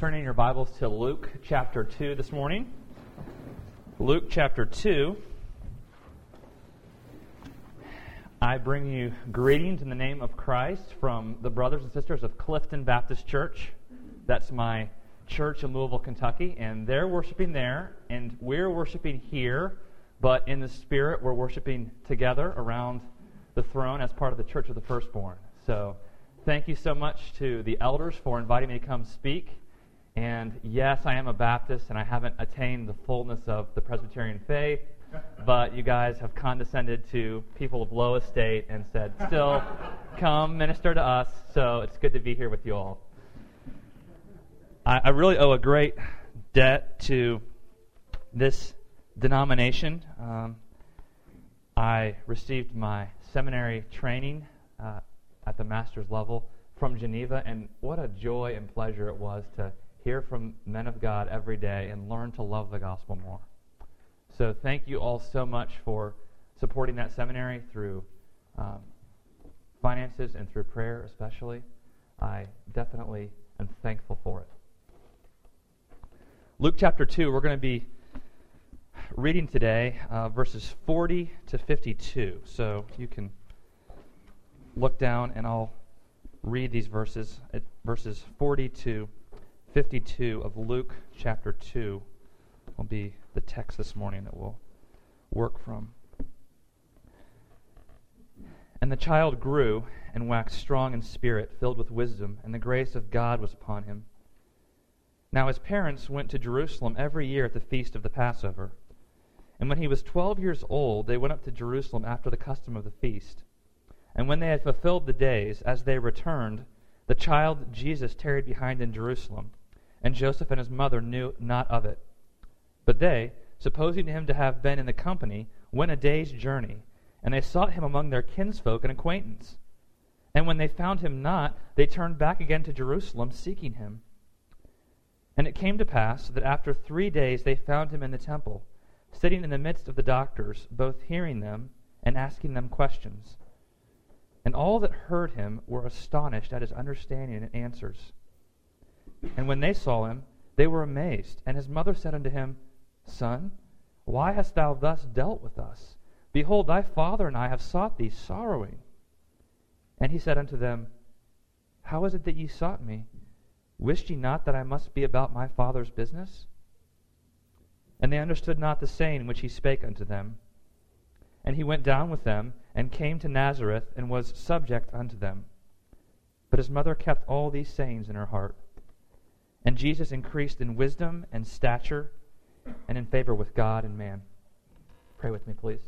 Turning your Bibles to Luke chapter 2 this morning. Luke chapter 2. I bring you greetings in the name of Christ from the brothers and sisters of Clifton Baptist Church. That's my church in Louisville, Kentucky, and they're worshiping there, and we're worshiping here, but in the Spirit we're worshiping together around the throne as part of the Church of the Firstborn. So thank you so much to the elders for inviting me to come speak. And yes, I am a Baptist, and I haven't attained the fullness of the Presbyterian faith, but you guys have condescended to people of low estate and said, still, come minister to us, so it's good to be here with you all. I really owe a great debt to this denomination. I received my seminary training at the master's level from Geneva, and what a joy and pleasure it was to hear from men of God every day and learn to love the gospel more. So thank you all so much for supporting that seminary through finances and through prayer especially. I definitely am thankful for it. Luke chapter 2, we're going to be reading today verses 40 to 52. So you can look down and I'll read these verses. Verses 40 to 52 of Luke chapter 2 will be the text this morning that we'll work from. And the child grew and waxed strong in spirit, filled with wisdom, and the grace of God was upon him. Now his parents went to Jerusalem every year at the feast of the Passover. And when he was 12 years old, they went up to Jerusalem after the custom of the feast. And when they had fulfilled the days, as they returned, the child Jesus tarried behind in Jerusalem, and Joseph and his mother knew not of it. But they, supposing him to have been in the company, went a day's journey, and they sought him among their kinsfolk and acquaintance. And when they found him not, they turned back again to Jerusalem, seeking him. And it came to pass that after 3 days they found him in the temple, sitting in the midst of the doctors, both hearing them and asking them questions. And all that heard him were astonished at his understanding and answers. And when they saw him, they were amazed. And his mother said unto him, Son, why hast thou thus dealt with us? Behold, thy father and I have sought thee sorrowing. And he said unto them, How is it that ye sought me? Wist ye not that I must be about my father's business? And they understood not the saying which he spake unto them. And he went down with them, and came to Nazareth, and was subject unto them. But his mother kept all these sayings in her heart. And Jesus increased in wisdom and stature, and in favor with God and man. Pray with me, please.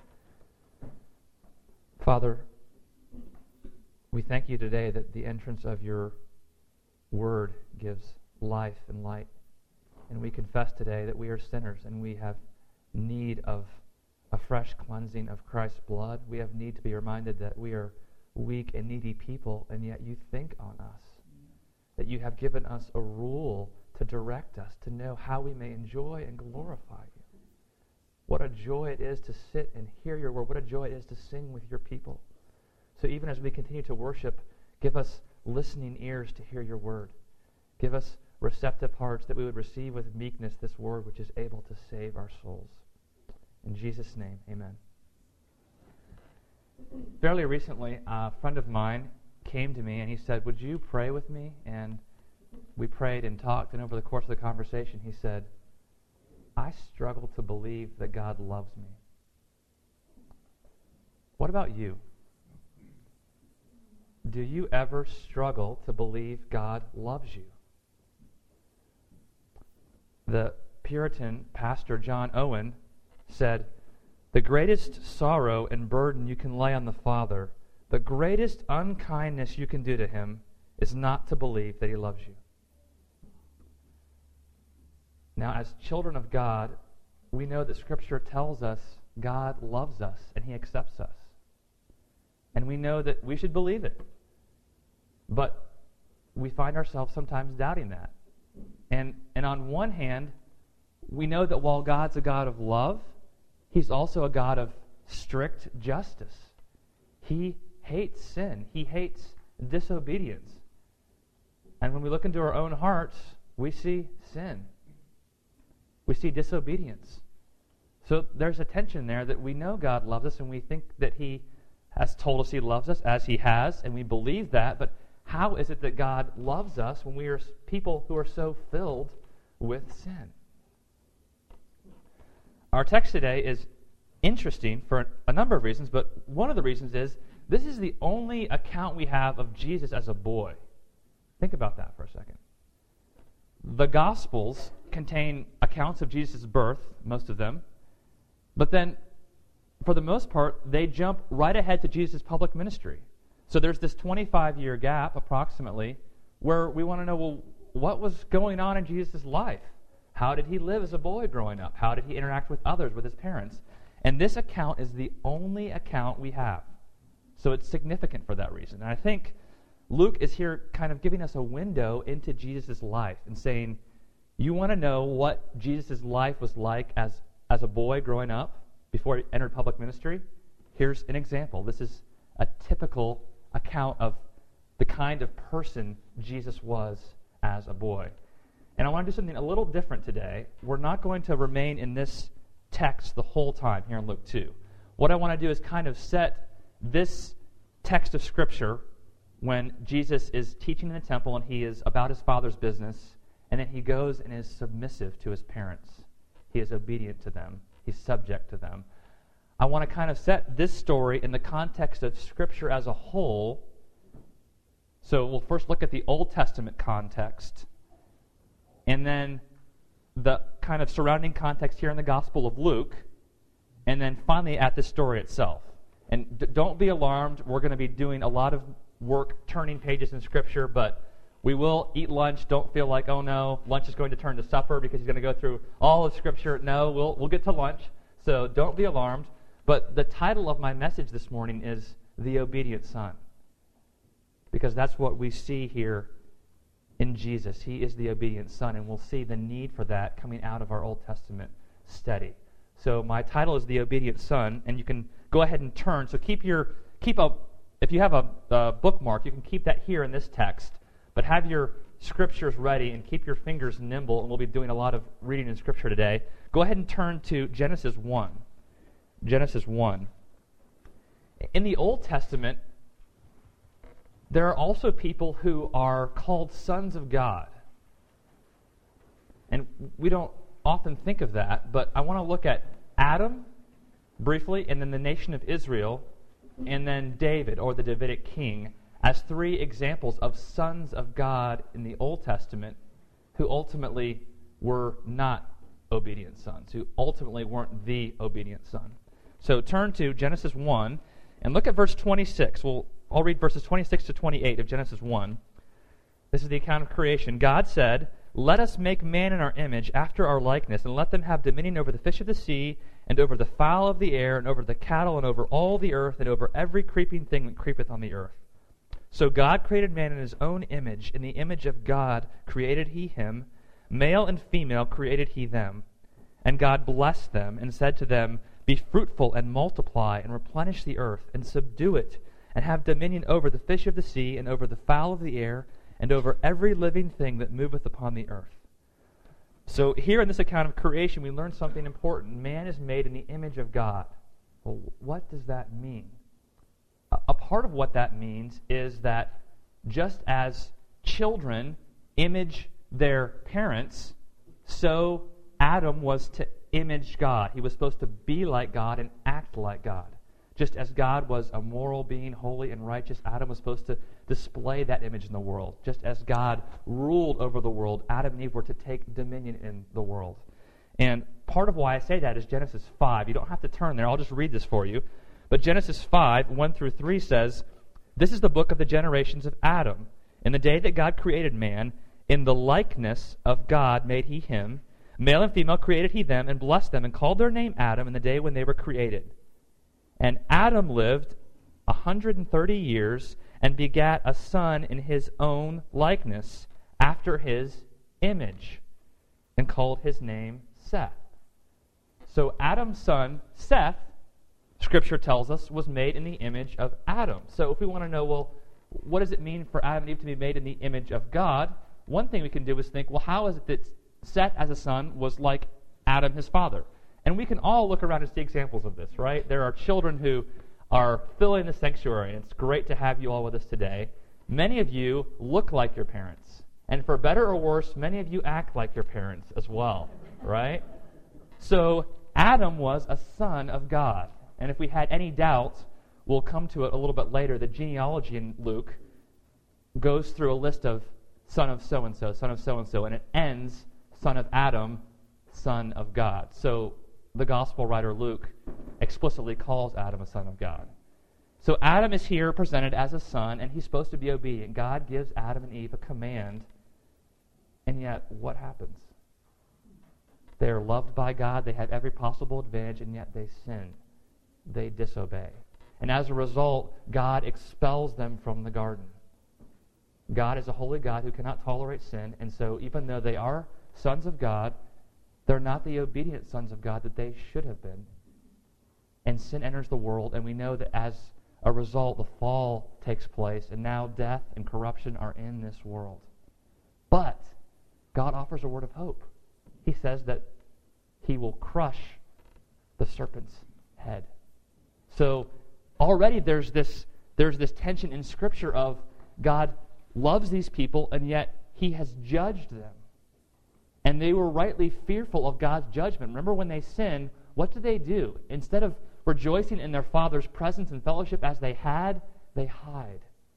Father, we thank you today that the entrance of your word gives life and light. And we confess today that we are sinners, and we have need of a fresh cleansing of Christ's blood. We have need to be reminded that we are weak and needy people, and yet you think on us. That you have given us a rule to direct us, to know how we may enjoy and glorify you. What a joy it is to sit and hear your word. What a joy it is to sing with your people. So even as we continue to worship, give us listening ears to hear your word. Give us receptive hearts that we would receive with meekness this word which is able to save our souls. In Jesus' name, amen. Fairly recently, a friend of mine came to me and he said, would you pray with me? And we prayed and talked, and over the course of the conversation he said, I struggle to believe that God loves me. What about you? Do you ever struggle to believe God loves you? The Puritan pastor John Owen said, the greatest sorrow and burden you can lay on the Father, the greatest unkindness you can do to him, is not to believe that he loves you. Now, as children of God, we know that Scripture tells us God loves us and he accepts us. And we know that we should believe it. But we find ourselves sometimes doubting that. And on one hand, we know that while God's a God of love, he's also a God of strict justice. He hates sin. He hates disobedience. And when we look into our own hearts, we see sin. We see disobedience. So there's a tension there that we know God loves us and we think that He has told us He loves us as He has, and we believe that, but how is it that God loves us when we are people who are so filled with sin? Our text today is interesting for a number of reasons, but one of the reasons is this is the only account we have of Jesus as a boy. Think about that for a second. The Gospels contain accounts of Jesus' birth, most of them, but then, for the most part, they jump right ahead to Jesus' public ministry. So there's this 25-year gap, approximately, where we want to know, well, what was going on in Jesus' life? How did He live as a boy growing up? How did He interact with others, with His parents? And this account is the only account we have. So it's significant for that reason. And I think Luke is here kind of giving us a window into Jesus' life and saying, you want to know what Jesus' life was like as a boy growing up before He entered public ministry? Here's an example. This is a typical account of the kind of person Jesus was as a boy. And I want to do something a little different today. We're not going to remain in this text the whole time here in Luke 2. What I want to do is kind of set this text of Scripture when Jesus is teaching in the temple and He is about His Father's business, and then He goes and is submissive to His parents. He is obedient to them. He's subject to them. I want to kind of set this story in the context of Scripture as a whole. So we'll first look at the Old Testament context, and then the kind of surrounding context here in the Gospel of Luke, and then finally at the story itself. And don't be alarmed. We're going to be doing a lot of work turning pages in Scripture, but we will eat lunch. Don't feel like, oh no, lunch is going to turn to supper because he's going to go through all of Scripture. No, we'll get to lunch, so don't be alarmed. But the title of my message this morning is The Obedient Son, because that's what we see here in Jesus. He is the obedient Son, and we'll see the need for that coming out of our Old Testament study. So my title is The Obedient Son, and you can go ahead and turn. So if you have a bookmark, you can keep that here in this text, but have your Scriptures ready and keep your fingers nimble, and we'll be doing a lot of reading in Scripture today. Go ahead and turn to Genesis 1. Genesis 1. In the Old Testament, there are also people who are called sons of God. And we don't often think of that, but I want to look at Adam briefly, and then the nation of Israel, and then David, or the Davidic king, as three examples of sons of God in the Old Testament who ultimately were not obedient sons, who ultimately weren't the obedient son. So turn to Genesis 1 and look at verse 26. I'll read verses 26 to 28 of Genesis 1. This is the account of creation. God said, "Let us make man in our image, after our likeness, and let them have dominion over the fish of the sea, and over the fowl of the air, and over the cattle, and over all the earth, and over every creeping thing that creepeth on the earth." So God created man in His own image. In the image of God created He him. Male and female created He them. And God blessed them, and said to them, "Be fruitful, and multiply, and replenish the earth, and subdue it, and have dominion over the fish of the sea, and over the fowl of the air, and over every living thing that moveth upon the earth." So here in this account of creation, we learn something important. Man is made in the image of God. Well, what does that mean? A part of what that means is that just as children image their parents, so Adam was to image God. He was supposed to be like God and act like God. Just as God was a moral being, holy and righteous, Adam was supposed to display that image in the world. Just as God ruled over the world, Adam and Eve were to take dominion in the world. And part of why I say that is Genesis 5. You don't have to turn there. I'll just read this for you. But Genesis 5, 1 through 3 says, "This is the book of the generations of Adam. In the day that God created man, in the likeness of God made He him. Male and female created He them, and blessed them, and called their name Adam in the day when they were created. And Adam lived 130 years, and begat a son in his own likeness, after his image, and called his name Seth." So Adam's son, Seth, Scripture tells us, was made in the image of Adam. So if we want to know, well, what does it mean for Adam and Eve to be made in the image of God? one thing we can do is think, well, how is it that Seth as a son was like Adam, his father? And we can all look around and see examples of this, right? There are children who are filling the sanctuary, and it's great to have you all with us today. Many of you look like your parents. And for better or worse, many of you act like your parents as well, right? So Adam was a son of God. And if we had any doubt, we'll come to it a little bit later. The genealogy in Luke goes through a list of son of so-and-so, son of so-and-so, and it ends son of Adam, son of God. So the gospel writer Luke explicitly calls Adam a son of God. So Adam is here presented as a son, and he's supposed to be obedient. God gives Adam and Eve a command, and yet what happens? They are loved by God, they have every possible advantage, and yet they sin. They disobey. And as a result, God expels them from the garden. God is a holy God who cannot tolerate sin, and so even though they are sons of God, they're not the obedient sons of God that they should have been. And sin enters the world, and we know that as a result, the fall takes place, and now death and corruption are in this world. But God offers a word of hope. He says that he will crush the serpent's head. So already there's this tension in Scripture of God loves these people, and yet he has judged them. And they were rightly fearful of God's judgment. Remember when they sinned, what did they do? Instead of rejoicing in their Father's presence and fellowship as they had, they hide.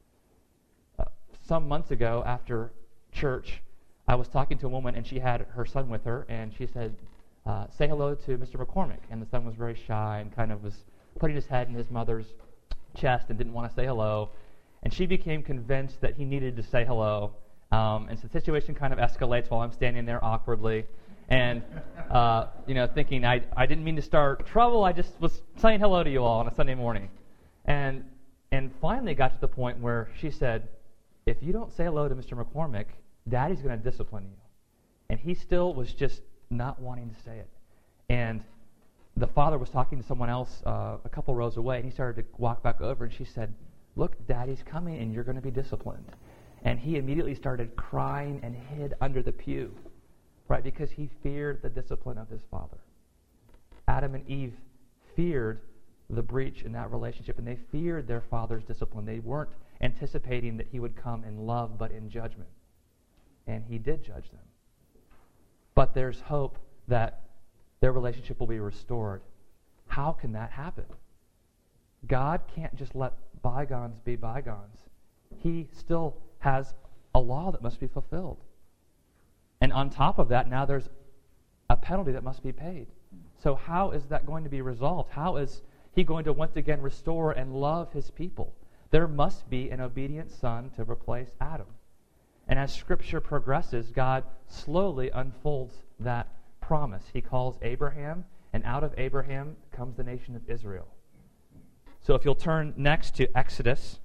Some months ago after church, I was talking to a woman, and she had her son with her, and she said, say hello to Mr. McCormick. And the son was very shy and kind of was putting his head in his mother's chest and didn't want to say hello. And she became convinced that he needed to say hello. And so the situation kind of escalates while I'm standing there awkwardly and, thinking I didn't mean to start trouble. I just was saying hello to you all on a Sunday morning. And finally it got to the point where she said, if you don't say hello to Mr. McCormick, Daddy's going to discipline you. And he still was just not wanting to say it. And the father was talking to someone else a couple rows away, and he started to walk back over, and she said, look, Daddy's coming, and you're going to be disciplined. And he immediately started crying and hid under the pew, right, because he feared the discipline of his father. Adam and Eve feared the breach in that relationship, and they feared their father's discipline. They weren't anticipating that he would come in love, but in judgment. And he did judge them. But there's hope that their relationship will be restored. How can that happen? God can't just let bygones be bygones. He still has a law that must be fulfilled. And on top of that, now there's a penalty that must be paid. So how is that going to be resolved? How is he going to once again restore and love his people? There must be an obedient son to replace Adam. And as Scripture progresses, God slowly unfolds that promise. He calls Abraham, and out of Abraham comes the nation of Israel. So if you'll turn next to Exodus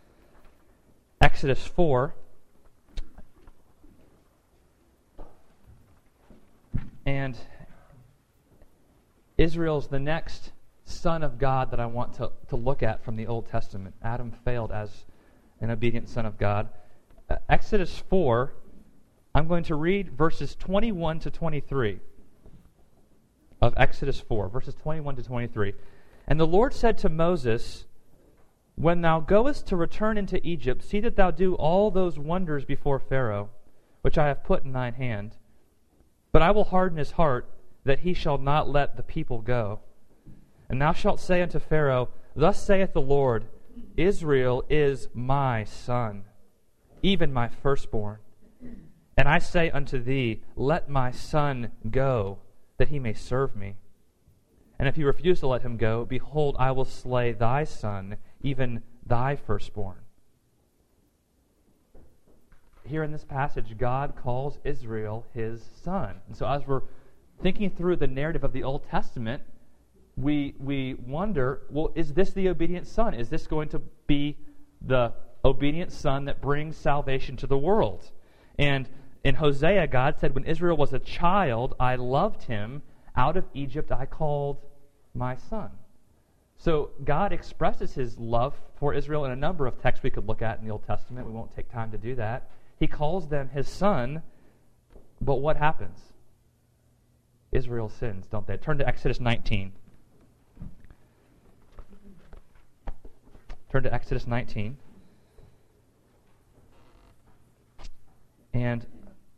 4. And Israel's the next son of God that I want to look at from the Old Testament. Adam failed as an obedient son of God. Exodus 4, I'm going to read verses 21 to 23 of Exodus 4, verses 21 to 23. And the Lord said to Moses, when thou goest to return into Egypt, see that thou do all those wonders before Pharaoh, which I have put in thine hand. But I will harden his heart, that he shall not let the people go. And thou shalt say unto Pharaoh, thus saith the Lord, Israel is my son, even my firstborn. And I say unto thee, let my son go, that he may serve me. And if he refuse to let him go, behold, I will slay thy son, even thy firstborn. Here in this passage, God calls Israel his son. And so as we're thinking through the narrative of the Old Testament, we wonder, well, is this the obedient son? Is this going to be the obedient son that brings salvation to the world? And in Hosea, God said, when Israel was a child, I loved him. Out of Egypt I called my son. So God expresses his love for Israel in a number of texts we could look at in the Old Testament. We won't take time to do that. He calls them his son, but what happens? Israel sins, don't they? Turn to Exodus 19. Turn to Exodus 19. And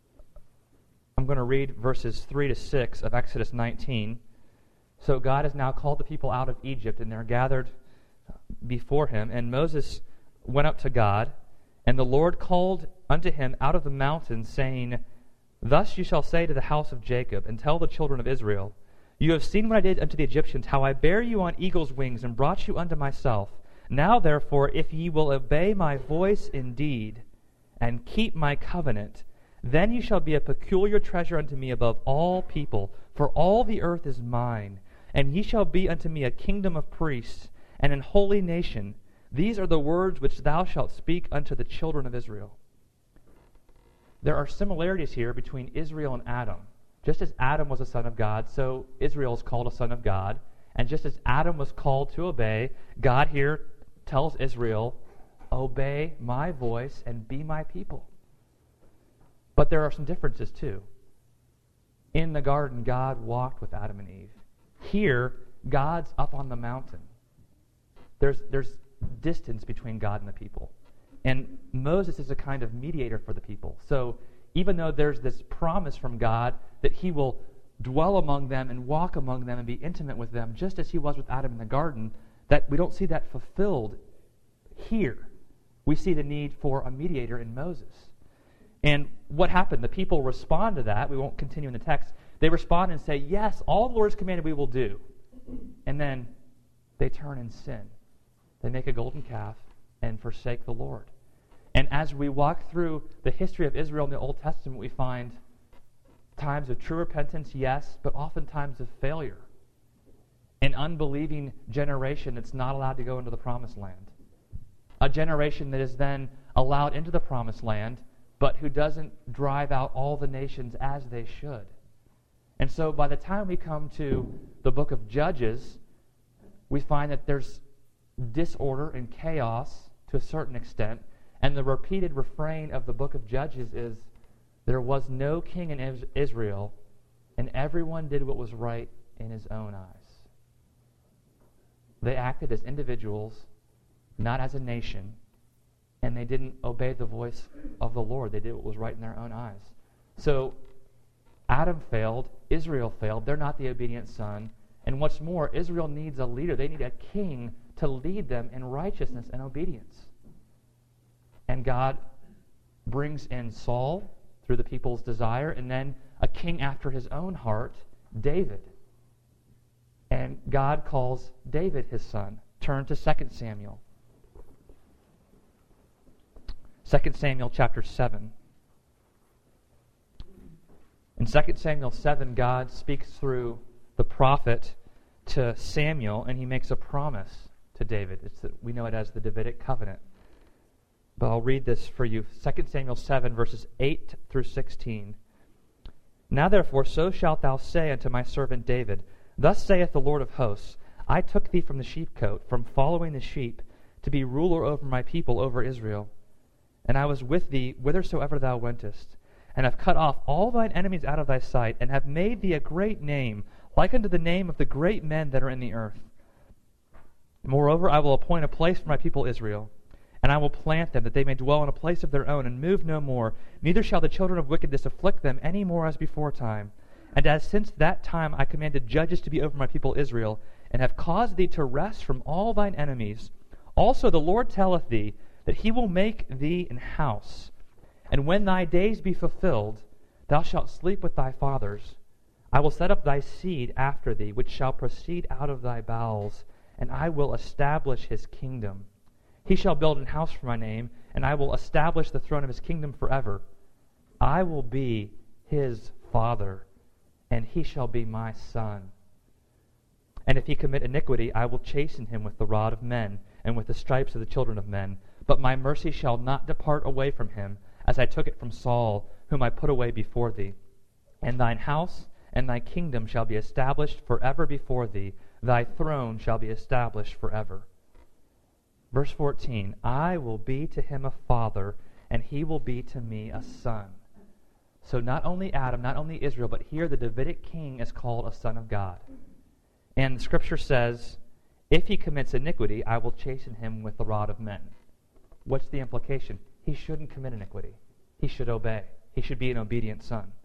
I'm going to read verses 3 to 6 of Exodus 19. So God has now called the people out of Egypt, and they're gathered before him. And Moses went up to God, and the Lord called unto him out of the mountain, saying, Thus you shall say to the house of Jacob, and tell the children of Israel, You have seen what I did unto the Egyptians, how I bare you on eagle's wings, and brought you unto myself. Now therefore, if ye will obey my voice indeed, and keep my covenant, then you shall be a peculiar treasure unto me above all people, for all the earth is mine. And ye shall be unto me a kingdom of priests, and an holy nation. These are the words which thou shalt speak unto the children of Israel. There are similarities here between Israel and Adam. Just as Adam was a son of God, so Israel is called a son of God. And just as Adam was called to obey, God here tells Israel, obey my voice and be my people. But there are some differences too. In the garden, God walked with Adam and Eve. Here, God's up on the mountain. There's distance between God and the people. And Moses is a kind of mediator for the people. So even though there's this promise from God that he will dwell among them and walk among them and be intimate with them, just as he was with Adam in the garden, that we don't see that fulfilled here. We see the need for a mediator in Moses. And what happened? The people respond to that. We won't continue in the text. They respond and say, yes, all the Lord has commanded we will do. And then they turn and sin. They make a golden calf and forsake the Lord. And as we walk through the history of Israel in the Old Testament, we find times of true repentance, yes, but often times of failure. An unbelieving generation that's not allowed to go into the promised land. A generation that is then allowed into the promised land, but who doesn't drive out all the nations as they should. And so by the time we come to the book of Judges, we find that there's disorder and chaos to a certain extent, and the repeated refrain of the book of Judges is, there was no king in Israel, and everyone did what was right in his own eyes. They acted as individuals, not as a nation, and they didn't obey the voice of the Lord. They did what was right in their own eyes. So Adam failed, Israel failed, they're not the obedient son, and what's more, Israel needs a leader. They need a king to lead them in righteousness and obedience. And God brings in Saul through the people's desire, and then a king after his own heart, David. And God calls David his son. Turn to 2 Samuel. 2 Samuel chapter 7. In 2 Samuel 7, God speaks through the prophet to Samuel, and he makes a promise to David. We know it as the Davidic covenant. But I'll read this for you. 2 Samuel 7, verses 8 through 16. Now therefore, so shalt thou say unto my servant David, Thus saith the Lord of hosts, I took thee from the sheepcote, from following the sheep, to be ruler over my people, over Israel. And I was with thee whithersoever thou wentest, and have cut off all thine enemies out of thy sight, and have made thee a great name, like unto the name of the great men that are in the earth. Moreover, I will appoint a place for my people Israel, and I will plant them, that they may dwell in a place of their own, and move no more. Neither shall the children of wickedness afflict them any more as before time. And as since that time I commanded judges to be over my people Israel, and have caused thee to rest from all thine enemies, also the Lord telleth thee that he will make thee an house. And when thy days be fulfilled, thou shalt sleep with thy fathers. I will set up thy seed after thee, which shall proceed out of thy bowels, and I will establish his kingdom. He shall build an house for my name, and I will establish the throne of his kingdom forever. I will be his father, and he shall be my son. And if he commit iniquity, I will chasten him with the rod of men, and with the stripes of the children of men. But my mercy shall not depart away from him, as I took it from Saul, whom I put away before thee. And thine house and thy kingdom shall be established forever before thee. Thy throne shall be established forever. Verse 14, I will be to him a father, and he will be to me a son. So not only Adam, not only Israel, but here the Davidic king is called a son of God. And the scripture says, if he commits iniquity, I will chasten him with the rod of men. What's the implication? He shouldn't commit iniquity. He should obey. He should be an obedient son.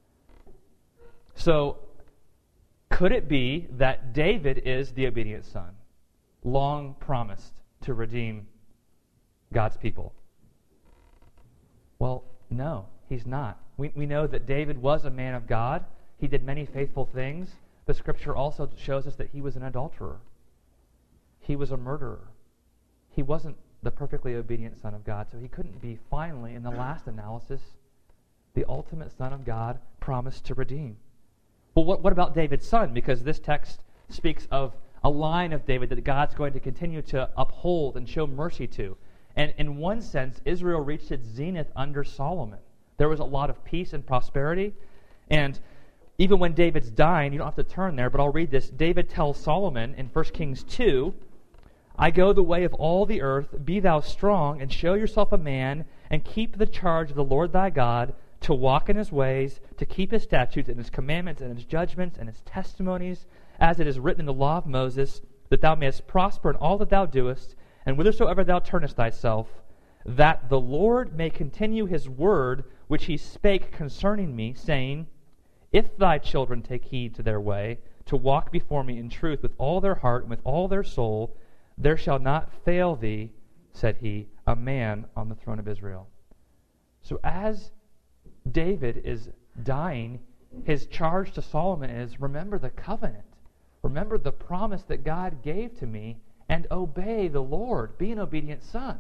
So, could it be that David is the obedient son, long promised to redeem God's people? Well, no, he's not. We know that David was a man of God. He did many faithful things. The scripture also shows us that he was an adulterer. He was a murderer. He wasn't the perfectly obedient son of God, so he couldn't be finally, in the last analysis, the ultimate son of God promised to redeem. Well, what about David's son? Because this text speaks of a line of David that God's going to continue to uphold and show mercy to. And in one sense, Israel reached its zenith under Solomon. There was a lot of peace and prosperity. And even when David's dying, you don't have to turn there, but I'll read this. David tells Solomon in 1 Kings 2, I go the way of all the earth, be thou strong, and show yourself a man, and keep the charge of the Lord thy God, to walk in his ways, to keep his statutes and his commandments and his judgments and his testimonies, as it is written in the law of Moses, that thou mayest prosper in all that thou doest, and whithersoever thou turnest thyself, that the Lord may continue his word which he spake concerning me, saying, if thy children take heed to their way, to walk before me in truth with all their heart and with all their soul, there shall not fail thee, said he, a man on the throne of Israel. So as David is dying, his charge to Solomon is, remember the covenant. Remember the promise that God gave to me, and obey the Lord. Be an obedient son.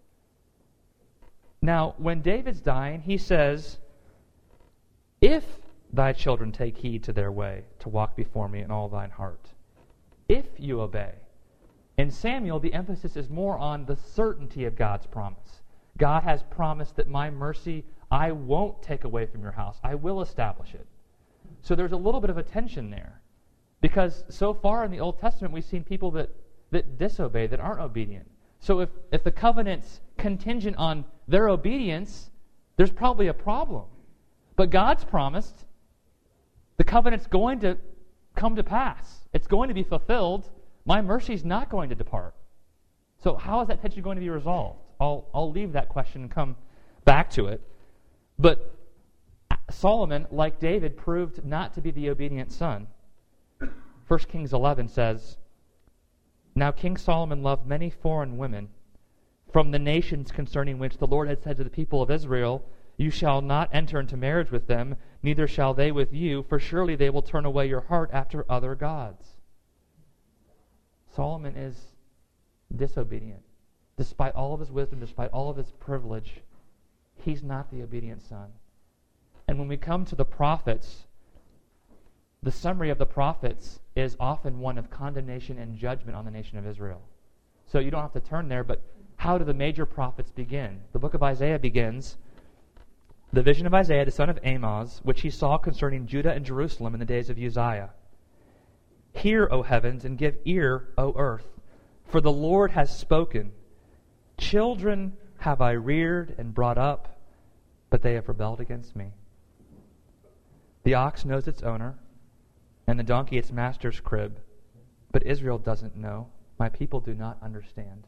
Now, when David's dying, he says, if thy children take heed to their way, to walk before me in all thine heart. If you obey. In Samuel, the emphasis is more on the certainty of God's promise. God has promised that my mercy I won't take away from your house. I will establish it. So there's a little bit of a tension there. Because so far in the Old Testament, we've seen people that disobey, that aren't obedient. So if the covenant's contingent on their obedience, there's probably a problem. But God's promised the covenant's going to come to pass. It's going to be fulfilled. My mercy's not going to depart. So how is that tension going to be resolved? I'll leave that question and come back to it. But Solomon, like David, proved not to be the obedient son. 1 Kings 11 says, Now King Solomon loved many foreign women from the nations concerning which the Lord had said to the people of Israel, You shall not enter into marriage with them, neither shall they with you, for surely they will turn away your heart after other gods. Solomon is disobedient. Despite all of his wisdom, despite all of his privilege, he's not the obedient son. And when we come to the prophets, the summary of the prophets is often one of condemnation and judgment on the nation of Israel. So you don't have to turn there, but how do the major prophets begin? The book of Isaiah begins, the vision of Isaiah, the son of Amoz, which he saw concerning Judah and Jerusalem in the days of Uzziah. Hear, O heavens, and give ear, O earth, for the Lord has spoken. Children have I reared and brought up, but they have rebelled against me. The ox knows its owner, and the donkey its master's crib, but Israel doesn't know. My people do not understand.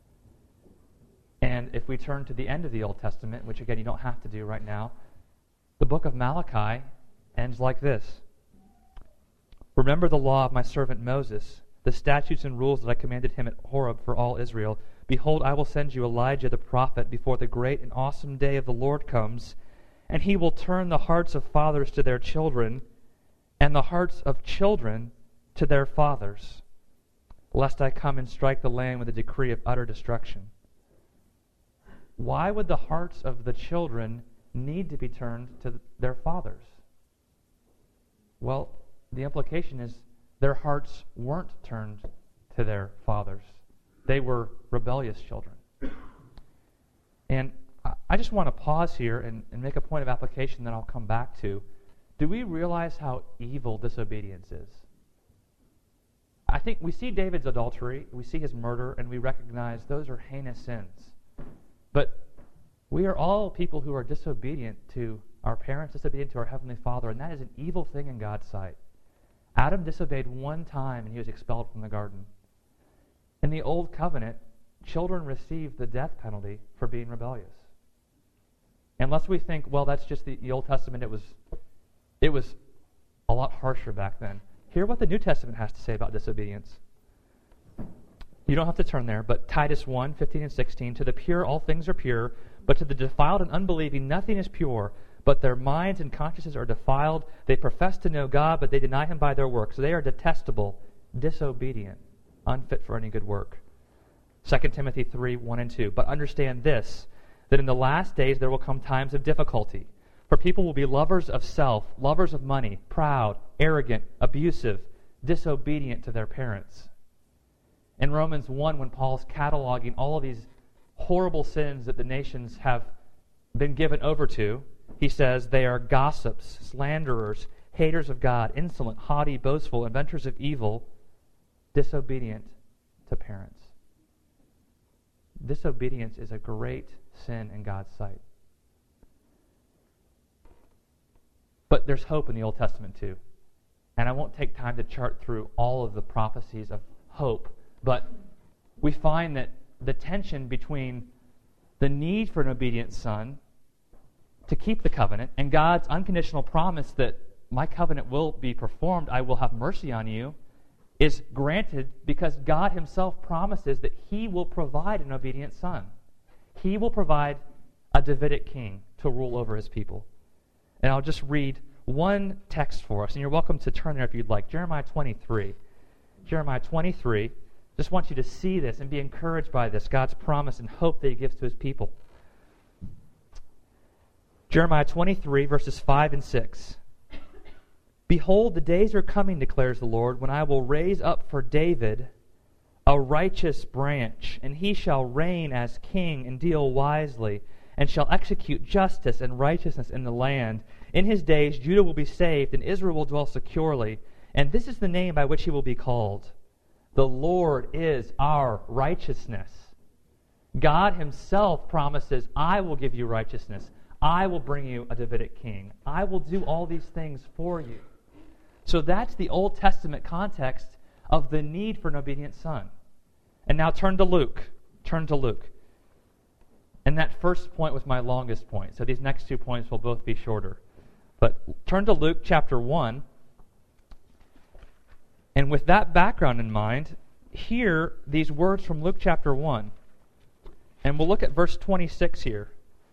And if we turn to the end of the Old Testament, which again you don't have to do right now, the book of Malachi ends like this. Remember the law of my servant Moses, the statutes and rules that I commanded him at Horeb for all Israel. Behold, I will send you Elijah the prophet before the great and awesome day of the Lord comes, and he will turn the hearts of fathers to their children, and the hearts of children to their fathers, lest I come and strike the land with a decree of utter destruction. Why would the hearts of the children need to be turned to their fathers? Well, the implication is their hearts weren't turned to their fathers. They were rebellious children. And I just want to pause here and make a point of application that I'll come back to. Do we realize how evil disobedience is? I think we see David's adultery, we see his murder, and we recognize those are heinous sins. But We are all people who are disobedient to our parents, disobedient to our Heavenly Father, and that is an evil thing in God's sight. Adam disobeyed one time and he was expelled from the garden. In the Old Covenant, children received the death penalty for being rebellious. Unless we think, well, that's just the Old Testament, it was a lot harsher back then. Hear what the New Testament has to say about disobedience. You don't have to turn there, but Titus 1, 15 and 16, to the pure all things are pure, but to the defiled and unbelieving nothing is pure, but their minds and consciences are defiled. They profess to know God, but they deny him by their works. They are detestable, disobedient, unfit for any good work. 2 Timothy 3, 1 and 2. But understand this, that in the last days there will come times of difficulty. For people will be lovers of self, lovers of money, proud, arrogant, abusive, disobedient to their parents. In Romans 1, when Paul's cataloging all of these horrible sins that the nations have been given over to, he says they are gossips, slanderers, haters of God, insolent, haughty, boastful, inventors of evil, disobedient to parents. Disobedience is a great sin in God's sight. But there's hope in the Old Testament too. And I won't take time to chart through all of the prophecies of hope, but we find that the tension between the need for an obedient son to keep the covenant and God's unconditional promise that my covenant will be performed, I will have mercy on you, is granted because God himself promises that he will provide an obedient son. He will provide a Davidic king to rule over his people. And I'll just read one text for us, and you're welcome to turn there if you'd like. Jeremiah 23. Jeremiah 23. Just want you to see this and be encouraged by this, God's promise and hope that he gives to his people. Jeremiah 23, verses 5 and 6. Behold, the days are coming, declares the Lord, when I will raise up for David a righteous branch, and he shall reign as king and deal wisely, and shall execute justice and righteousness in the land. In his days Judah will be saved, and Israel will dwell securely. And this is the name by which he will be called. The Lord is our righteousness. God himself promises, I will give you righteousness. I will bring you a Davidic king. I will do all these things for you. So that's the Old Testament context of the need for an obedient son. And now turn to Luke. Turn to Luke. And that first point was my longest point, so these next 2 points will both be shorter. But turn to Luke chapter 1. And with that background in mind, hear these words from Luke chapter 1. And we'll look at verse 26 here.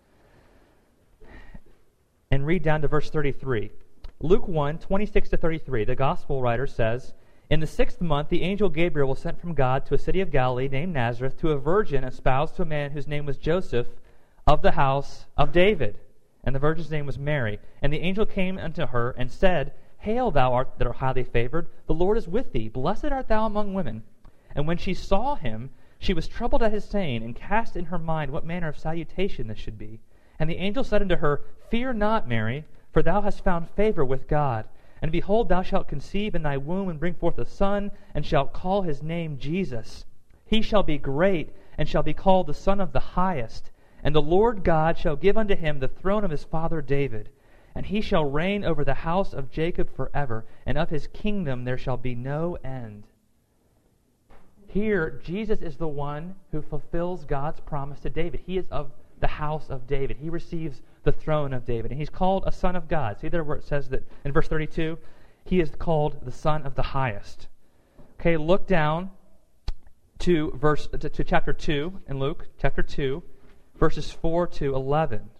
And read down to verse 33. Luke 1, 26 to 33, the gospel writer says, In the 6th month, the angel Gabriel was sent from God to a city of Galilee named Nazareth to a virgin espoused to a man whose name was Joseph of the house of David. And the virgin's name was Mary. And the angel came unto her and said, Hail, thou art that art highly favored. The Lord is with thee. Blessed art thou among women. And when she saw him, she was troubled at his saying, and cast in her mind what manner of salutation this should be. And the angel said unto her, Fear not, Mary, for thou hast found favor with God. And behold, thou shalt conceive in thy womb, and bring forth a son, and shalt call his name Jesus. He shall be great, and shall be called the Son of the Highest. And the Lord God shall give unto him the throne of his father David. And he shall reign over the house of Jacob forever, and of his kingdom there shall be no end. Here, Jesus is the one who fulfills God's promise to David. He is of the house of David. He receives the throne of David. And he's called a son of God. See there where it says that in verse 32? He is called the Son of the Highest. Okay, look down to chapter 2 in Luke, chapter 2, verses 4 to 11.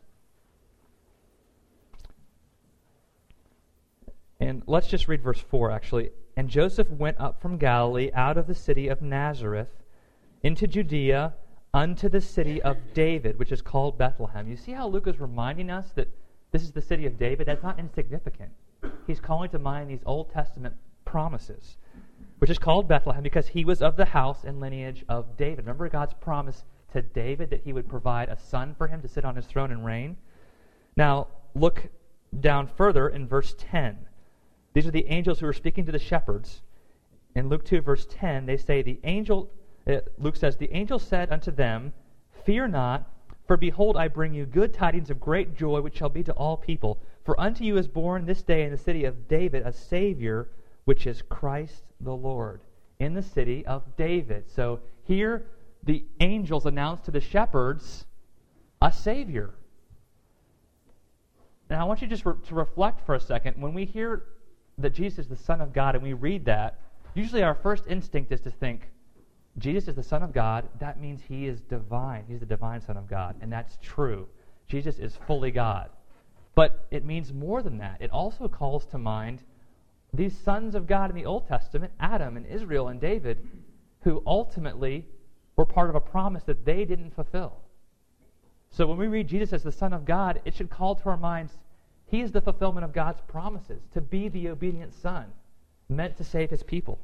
And let's just read verse 4, actually. And Joseph went up from Galilee out of the city of Nazareth into Judea unto the city of David, which is called Bethlehem. You see how Luke is reminding us that this is the city of David? That's not insignificant. He's calling to mind these Old Testament promises, which is called Bethlehem because he was of the house and lineage of David. Remember God's promise to David that he would provide a son for him to sit on his throne and reign? Now, look down further in verse 10. These are the angels who are speaking to the shepherds. In Luke 2, verse 10, they say, Luke says, The angel said unto them, Fear not, For behold, I bring you good tidings of great joy, which shall be to all people. For unto you is born this day in the city of David a Savior, which is Christ the Lord, in the city of David. So here the angels announce to the shepherds a Savior. Now I want you just to reflect for a second. When we hear that Jesus is the Son of God and we read that, usually our first instinct is to think, Jesus is the Son of God. That means he is divine. He's the divine Son of God. And that's true. Jesus is fully God. But it means more than that. It also calls to mind these sons of God in the Old Testament, Adam and Israel and David, who ultimately were part of a promise that they didn't fulfill. So when we read Jesus as the Son of God, it should call to our minds, he is the fulfillment of God's promises, to be the obedient Son, meant to save his people.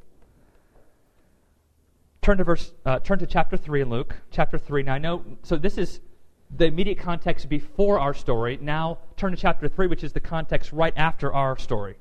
Turn to chapter 3 in Luke, chapter 3. Now I know, so this is the immediate context before our story. Now turn to chapter 3, which is the context right after our story.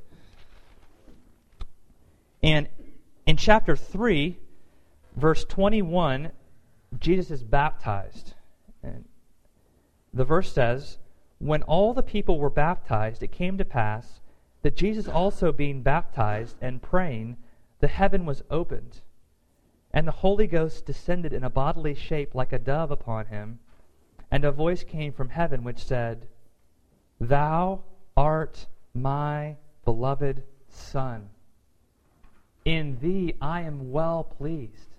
And in chapter 3, verse 21, Jesus is baptized. And the verse says, when all the people were baptized, it came to pass that Jesus also being baptized and praying, the heaven was opened. And the Holy Ghost descended in a bodily shape like a dove upon him, and a voice came from heaven which said, Thou art my beloved Son. In thee I am well pleased.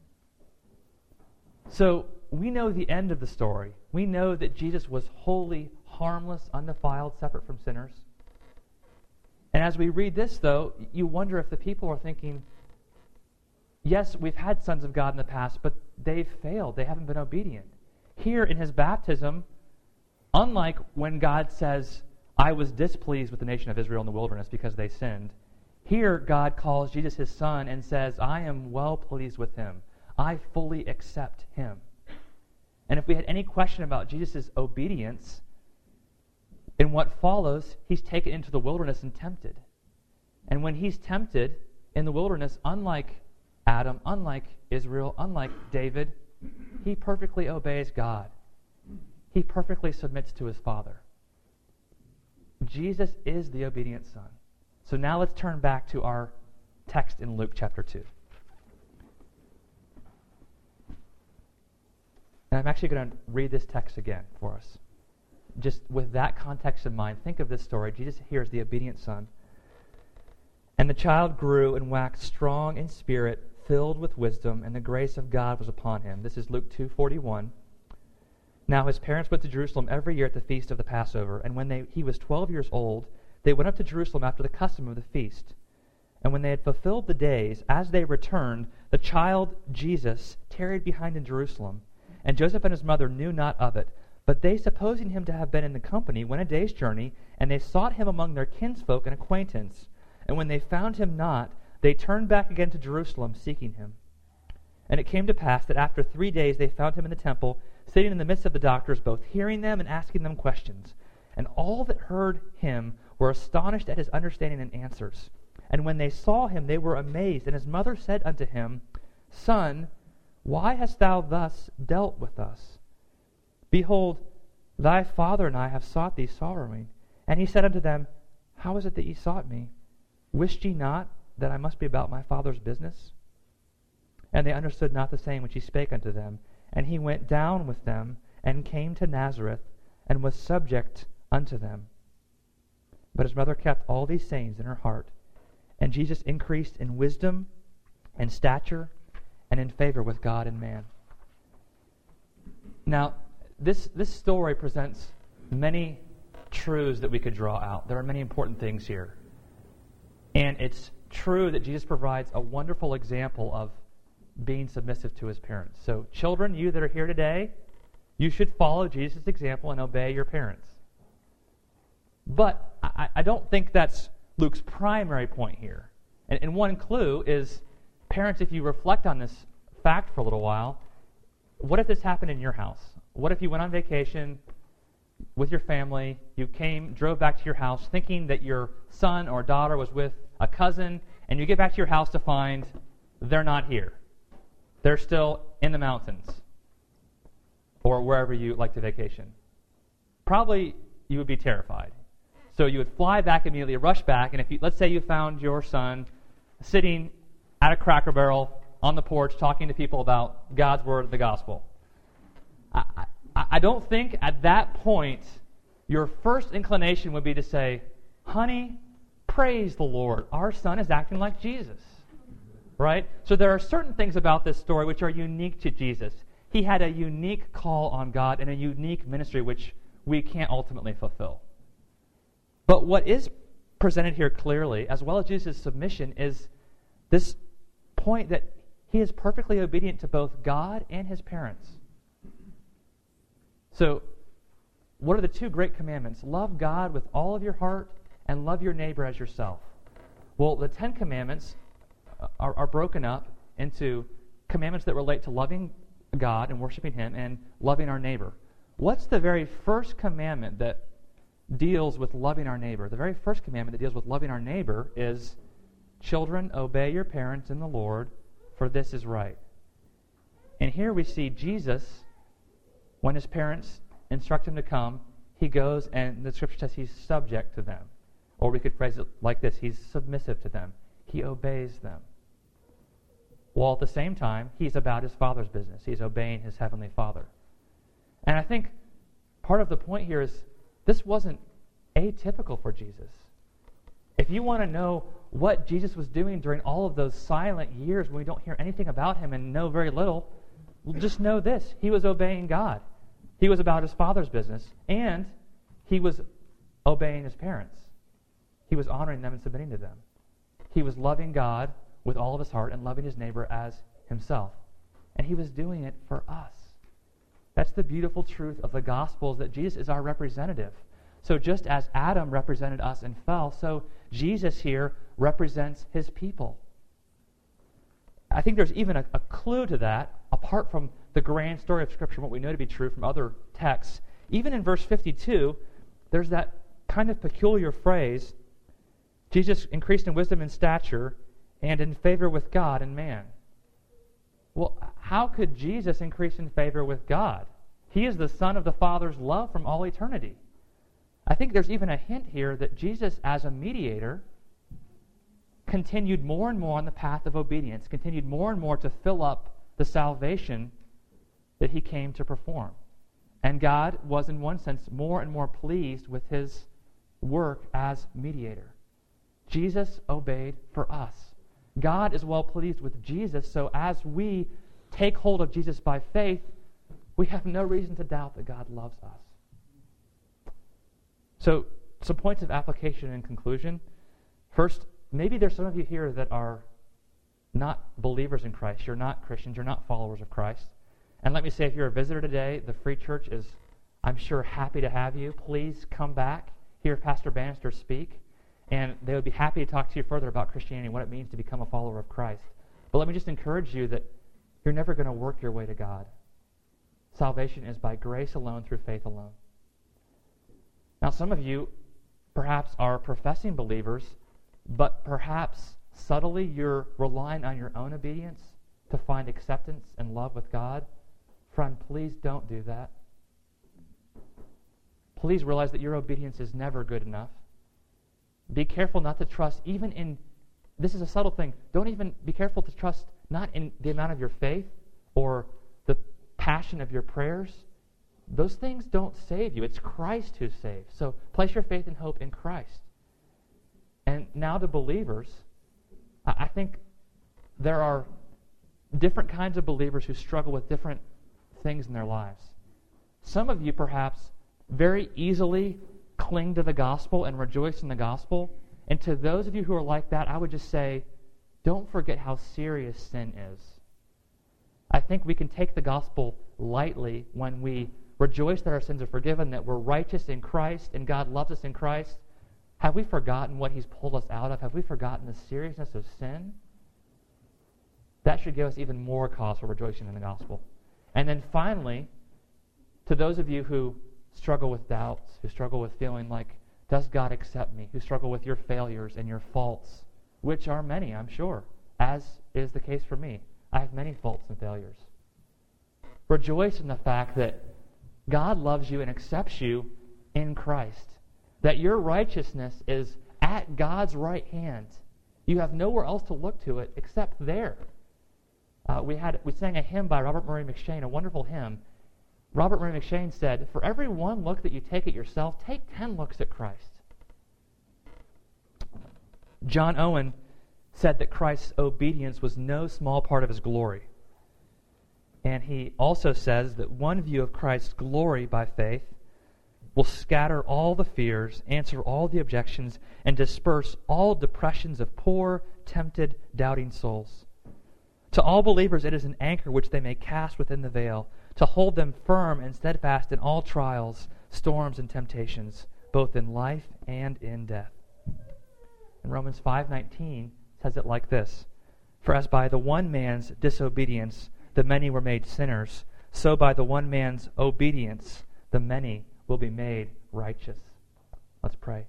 So we know the end of the story. We know that Jesus was holy, harmless, undefiled, separate from sinners. And as we read this, though, you wonder if the people are thinking, yes, we've had sons of God in the past, but they've failed. They haven't been obedient. Here in his baptism, unlike when God says, I was displeased with the nation of Israel in the wilderness because they sinned, here God calls Jesus his Son and says, I am well pleased with him. I fully accept him. And if we had any question about Jesus' obedience, in what follows, he's taken into the wilderness and tempted. And when he's tempted in the wilderness, unlike Adam, unlike Israel, unlike David, he perfectly obeys God. He perfectly submits to his Father. Jesus is the obedient Son. So now let's turn back to our text in Luke chapter 2. And I'm actually going to read this text again for us. Just with that context in mind, think of this story. Jesus here is the obedient Son. And the child grew and waxed strong in spirit, filled with wisdom, and the grace of God was upon him. This is Luke 2:41. Now his parents went to Jerusalem every year at the feast of the Passover, and when he was 12 years old, they went up to Jerusalem after the custom of the feast. And when they had fulfilled the days, as they returned, the child Jesus tarried behind in Jerusalem, and Joseph and his mother knew not of it. But they, supposing him to have been in the company, went a day's journey, and they sought him among their kinsfolk and acquaintance. And when they found him not, they turned back again to Jerusalem, seeking him. And it came to pass that after 3 days they found him in the temple, sitting in the midst of the doctors, both hearing them and asking them questions. And all that heard him were astonished at his understanding and answers. And when they saw him, they were amazed. And his mother said unto him, Son, why hast thou thus dealt with us? Behold, thy father and I have sought thee sorrowing. And he said unto them, How is it that ye sought me? Wist ye not that I must be about my father's business? And they understood not the saying which he spake unto them. And he went down with them, and came to Nazareth, and was subject unto them. But his mother kept all these sayings in her heart. And Jesus increased in wisdom and stature and in favor with God and man. Now, this story presents many truths that we could draw out. There are many important things here. And it's true that Jesus provides a wonderful example of being submissive to his parents. So, children, you that are here today, you should follow Jesus' example and obey your parents. But I don't think that's Luke's primary point here. And one clue is, parents, if you reflect on this fact for a little while, what if this happened in your house? What if you went on vacation with your family, you drove back to your house thinking that your son or daughter was with a cousin, and you get back to your house to find they're not here. They're still in the mountains. or wherever you like to vacation? Probably you would be terrified. So you would fly back immediately, rush back, and let's say you found your son sitting at a Cracker Barrel on the porch talking to people about God's Word, the gospel. I don't think at that point your first inclination would be to say, honey, praise the Lord, our son is acting like Jesus. Right? So there are certain things about this story which are unique to Jesus. He had a unique call on God and a unique ministry which we can't ultimately fulfill. But what is presented here clearly, as well as Jesus' submission, is this point that he is perfectly obedient to both God and his parents. So, what are the two great commandments? Love God with all of your heart and love your neighbor as yourself. Well, the 10 commandments are broken up into commandments that relate to loving God and worshiping him and loving our neighbor. What's the very first commandment that deals with loving our neighbor? The very first commandment that deals with loving our neighbor is, children, obey your parents in the Lord, for this is right. And here we see Jesus, when his parents instruct him to come, he goes and the scripture says he's subject to them. Or we could phrase it like this, he's submissive to them. He obeys them. While at the same time, he's about his Father's business. He's obeying his Heavenly Father. And I think part of the point here is this wasn't atypical for Jesus. If you want to know what Jesus was doing during all of those silent years when we don't hear anything about him and know very little, just know this. He was obeying God. He was about his Father's business, and he was obeying his parents. He was honoring them and submitting to them. He was loving God with all of his heart and loving his neighbor as himself. And he was doing it for us. That's the beautiful truth of the Gospels, that Jesus is our representative. So just as Adam represented us and fell, so Jesus here represents his people. I think there's even a clue to that, apart from the grand story of Scripture, what we know to be true from other texts. Even in verse 52, there's that kind of peculiar phrase, Jesus increased in wisdom and stature and in favor with God and man. Well, how could Jesus increase in favor with God? He is the Son of the Father's love from all eternity. I think there's even a hint here that Jesus, as a mediator, continued more and more on the path of obedience, continued more and more to fill up the salvation that he came to perform. And God was, in one sense, more and more pleased with his work as mediator. Jesus obeyed for us. God is well pleased with Jesus, so as we take hold of Jesus by faith, we have no reason to doubt that God loves us. So, some points of application and conclusion. First, maybe there's some of you here that are not believers in Christ. You're not Christians. You're not followers of Christ. And let me say, if you're a visitor today, the Free Church is, I'm sure, happy to have you. Please come back, hear Pastor Bannister speak, and they would be happy to talk to you further about Christianity and what it means to become a follower of Christ. But let me just encourage you that you're never going to work your way to God. Salvation is by grace alone, through faith alone. Now, some of you perhaps are professing believers, but perhaps subtly you're relying on your own obedience to find acceptance and love with God. Friend, please don't do that. Please realize that your obedience is never good enough. Be careful not to trust even in, this is a subtle thing, don't even be careful to trust not in the amount of your faith or the passion of your prayers. Those things don't save you. It's Christ who saves. So place your faith and hope in Christ. And now to believers, I think there are different kinds of believers who struggle with different things in their lives. Some of you perhaps very easily cling to the gospel and rejoice in the gospel. And to those of you who are like that, I would just say, don't forget how serious sin is. I think we can take the gospel lightly when we rejoice that our sins are forgiven, that we're righteous in Christ, and God loves us in Christ. Have we forgotten what he's pulled us out of? Have we forgotten the seriousness of sin? That should give us even more cause for rejoicing in the gospel. And then finally, to those of you who struggle with doubts, who struggle with feeling like, does God accept me? Who struggle with your failures and your faults, which are many, I'm sure, as is the case for me. I have many faults and failures. Rejoice in the fact that God loves you and accepts you in Christ. That your righteousness is at God's right hand. You have nowhere else to look to it except there. We sang a hymn by Robert Murray McCheyne, a wonderful hymn. Robert Murray McCheyne said, "For every one look that you take at yourself, take 10 looks at Christ." John Owen said that Christ's obedience was no small part of his glory. And he also says that one view of Christ's glory by faith will scatter all the fears, answer all the objections, and disperse all depressions of poor, tempted, doubting souls. To all believers it is an anchor which they may cast within the veil, to hold them firm and steadfast in all trials, storms, and temptations, both in life and in death. And Romans 5:19 says it like this, "For as by the one man's disobedience the many were made sinners, so by the one man's obedience the many will be made righteous." Let's pray.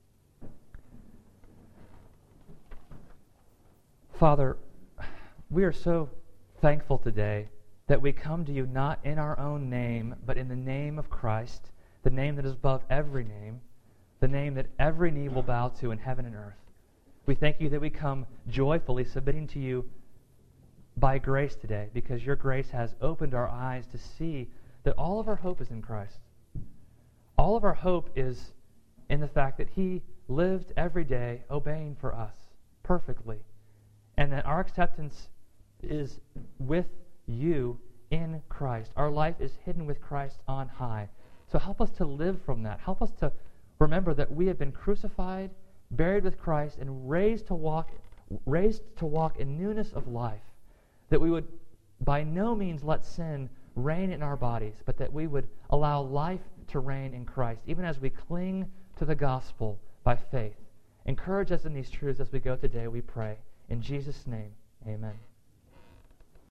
Father, we are so thankful today that we come to you not in our own name, but in the name of Christ, the name that is above every name, the name that every knee will bow to in heaven and earth. We thank you that we come joyfully submitting to you by grace today, because your grace has opened our eyes to see that all of our hope is in Christ. All of our hope is in the fact that he lived every day obeying for us perfectly, and that our acceptance is with you in Christ. Our life is hidden with Christ on high. So help us to live from that. Help us to remember that we have been crucified, buried with Christ, and raised to walk in newness of life. That we would by no means let sin reign in our bodies, but that we would allow life to reign in Christ, even as we cling to the gospel by faith. Encourage us in these truths as we go today, we pray. In Jesus' name, amen.